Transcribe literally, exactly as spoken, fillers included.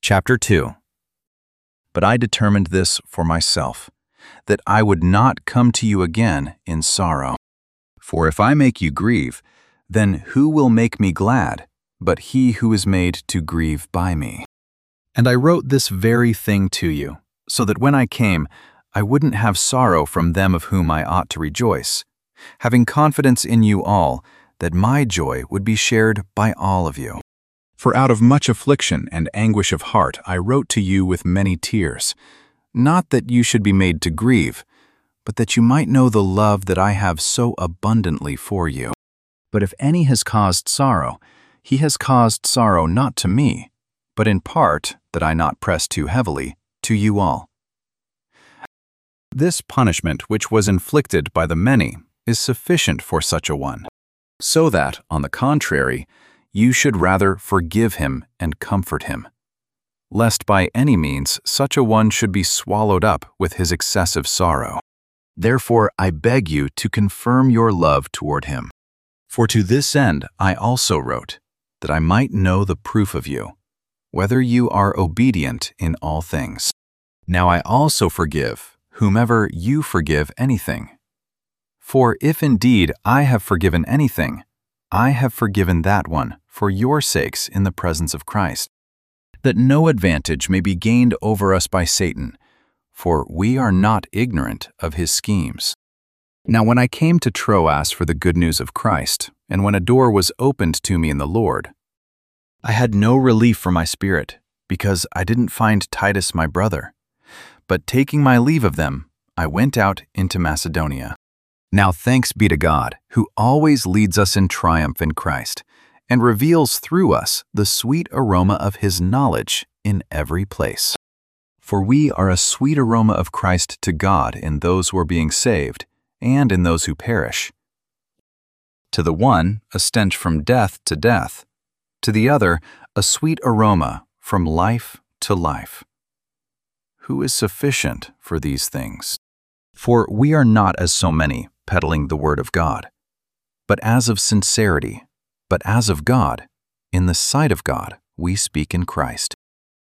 Chapter two. But I determined this for myself, that I would not come to you again in sorrow. For if I make you grieve, then who will make me glad, but he who is made to grieve by me? And I wrote this very thing to you, so that when I came, I wouldn't have sorrow from them of whom I ought to rejoice, having confidence in you all, that my joy would be shared by all of you. For out of much affliction and anguish of heart I wrote to you with many tears, not that you should be made to grieve, but that you might know the love that I have so abundantly for you. But if any has caused sorrow, he has caused sorrow not to me, but in part, that I not press too heavily, to you all. This punishment which was inflicted by the many is sufficient for such a one, so that, on the contrary, you should rather forgive him and comfort him, lest by any means such a one should be swallowed up with his excessive sorrow. Therefore I beg you to confirm your love toward him. For to this end I also wrote, that I might know the proof of you, whether you are obedient in all things. Now I also forgive whomever you forgive anything. For if indeed I have forgiven anything, I have forgiven that one for your sakes in the presence of Christ, that no advantage may be gained over us by Satan, for we are not ignorant of his schemes. Now when I came to Troas for the good news of Christ, and when a door was opened to me in the Lord, I had no relief for my spirit, because I didn't find Titus my brother. But taking my leave of them, I went out into Macedonia. Now thanks be to God, who always leads us in triumph in Christ, and reveals through us the sweet aroma of his knowledge in every place. For we are a sweet aroma of Christ to God in those who are being saved, and in those who perish. To the one, a stench from death to death, to the other, a sweet aroma from life to life. Who is sufficient for these things? For we are not as so many, peddling the word of God, but as of sincerity, but as of God, in the sight of God, we speak in Christ.